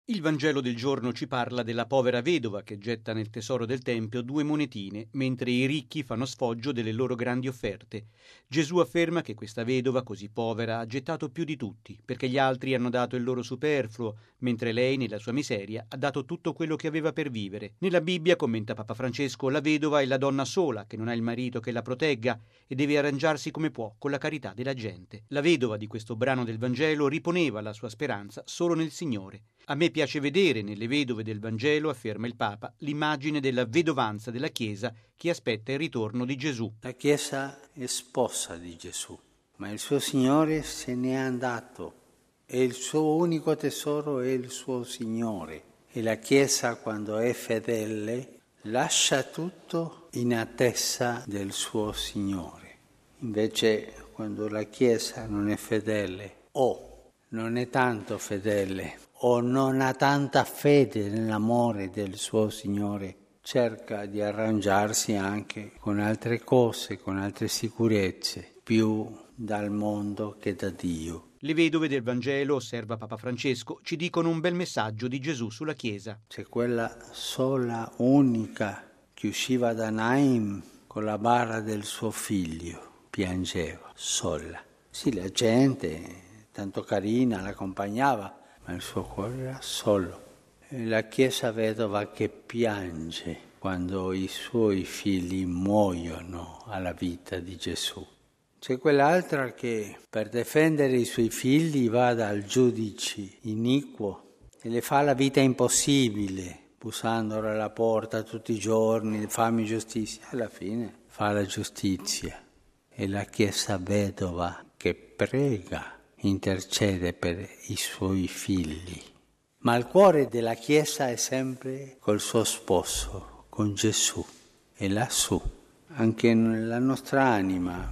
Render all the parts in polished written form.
Il Vangelo del giorno ci parla della povera vedova che getta nel tesoro del Tempio 2 monetine, mentre i ricchi fanno sfoggio delle loro grandi offerte. Gesù afferma che questa vedova così povera ha gettato più di tutti, perché gli altri hanno dato il loro superfluo, mentre lei, nella sua miseria, ha dato tutto quello che aveva per vivere. Nella Bibbia, commenta Papa Francesco, la vedova è la donna sola, che non ha il marito che la protegga e deve arrangiarsi come può con la carità della gente. La vedova di questo brano del Vangelo riponeva la sua speranza solo nel Signore. A me piace vedere nelle vedove del Vangelo, afferma il Papa, l'immagine della vedovanza della Chiesa che aspetta il ritorno di Gesù. La Chiesa è sposa di Gesù, ma il suo Signore se n'è andato e il suo unico tesoro è il suo Signore. E la Chiesa, quando è fedele, lascia tutto in attesa del suo Signore. Invece, quando la Chiesa non è fedele o non è tanto fedele o non ha tanta fede nell'amore del suo Signore, cerca di arrangiarsi anche con altre cose, con altre sicurezze, più dal mondo che da Dio. Le vedove del Vangelo, osserva Papa Francesco, ci dicono un bel messaggio di Gesù sulla Chiesa. C'è quella sola, unica, che usciva da Naim con la bara del suo figlio, piangeva, sola. Sì, la gente, tanto carina, l'accompagnava, ma il suo cuore era solo. E la Chiesa vedova che piange quando i suoi figli muoiono alla vita di Gesù. C'è quell'altra che per difendere i suoi figli va dal giudice iniquo e le fa la vita impossibile, bussandolo alla porta tutti i giorni, fammi giustizia. Alla fine fa la giustizia. È la Chiesa vedova che prega, intercede per i suoi figli. Ma il cuore della Chiesa è sempre col suo sposo, con Gesù, e lassù. Anche nella nostra anima,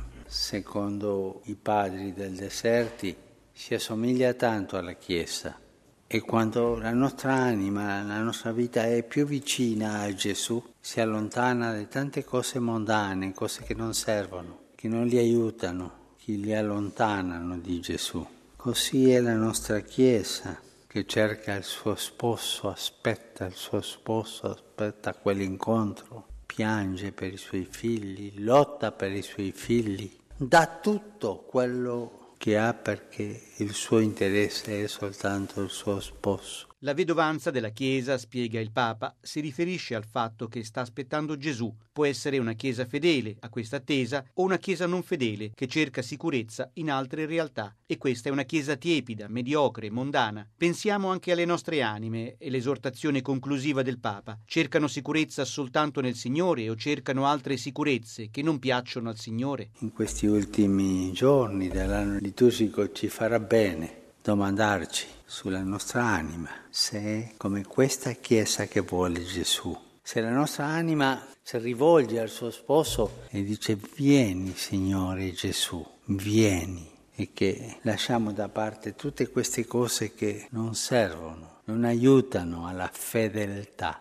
secondo i padri del deserti, si assomiglia tanto alla Chiesa. E quando la nostra anima, la nostra vita è più vicina a Gesù, si allontana da tante cose mondane, cose che non servono, che non li aiutano, che li allontanano di Gesù. Così è la nostra Chiesa, che cerca il suo sposo, aspetta il suo sposo, aspetta quell'incontro, piange per i suoi figli, lotta per i suoi figli, dà tutto quello che ha perché il suo interesse è soltanto il suo sposo. La vedovanza della Chiesa, spiega il Papa, si riferisce al fatto che sta aspettando Gesù. Può essere una Chiesa fedele a questa attesa o una Chiesa non fedele che cerca sicurezza in altre realtà. E questa è una Chiesa tiepida, mediocre, mondana. Pensiamo anche alle nostre anime e l'esortazione conclusiva del Papa. Cercano sicurezza soltanto nel Signore o cercano altre sicurezze che non piacciono al Signore? In questi ultimi giorni dell'anno liturgico ci farà bene domandarci sulla nostra anima se è come questa Chiesa che vuole Gesù. Se la nostra anima si rivolge al suo sposo e dice vieni Signore Gesù, vieni, e che lasciamo da parte tutte queste cose che non servono, non aiutano alla fedeltà.